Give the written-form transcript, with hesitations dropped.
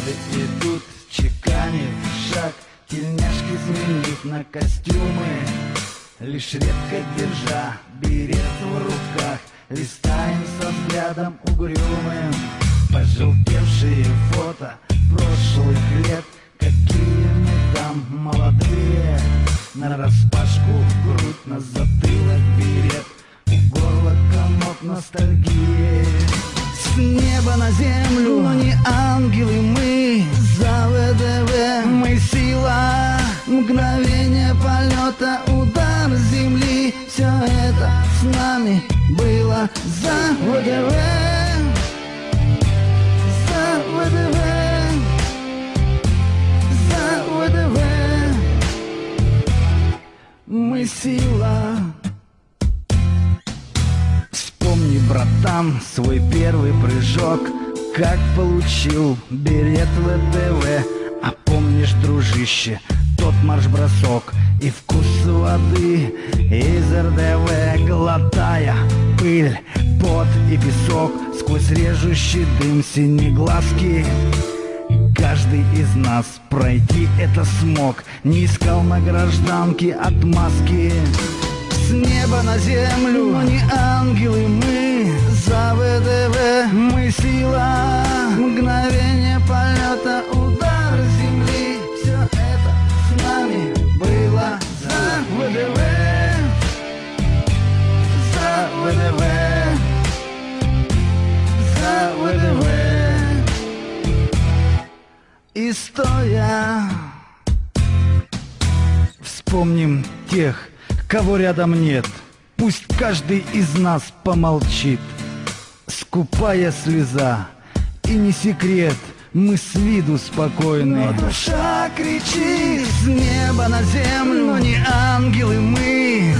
Годы идут, чеканив шаг, тельняшки сменив на костюмы. Лишь редко держа берет в руках, листаем со взглядом угрюмым пожелтевшие фото прошлых лет. Какие мы там молодые, нараспашку грудь, на затылок берет, у горла комок ностальгии. С неба на землю, но не ангелы мы, за ВДВ мы сила, мгновение полета, удар земли. Все это с нами было за ВДВ, за ВДВ, за ВДВ. Мы сила. Вспомни, братан, свой первый прыжок, как получил берет ВДВ. А помнишь, дружище, тот марш-бросок и вкус воды из РДВ, глотая пыль, пот и песок сквозь режущий дым синеглазки. Каждый из нас пройти это смог, не искал на гражданке отмазки. С неба на землю, но не ангелы мы, за ВДВ мы сила, мгновение полета, удар земли. Все это с нами было за ВДВ, за ВДВ, за ВДВ. И стоя вспомним тех, кого рядом нет. Пусть каждый из нас помолчит. Скупая слеза, и не секрет, мы с виду спокойны, но душа кричит. С неба на землю, но не ангелы мы,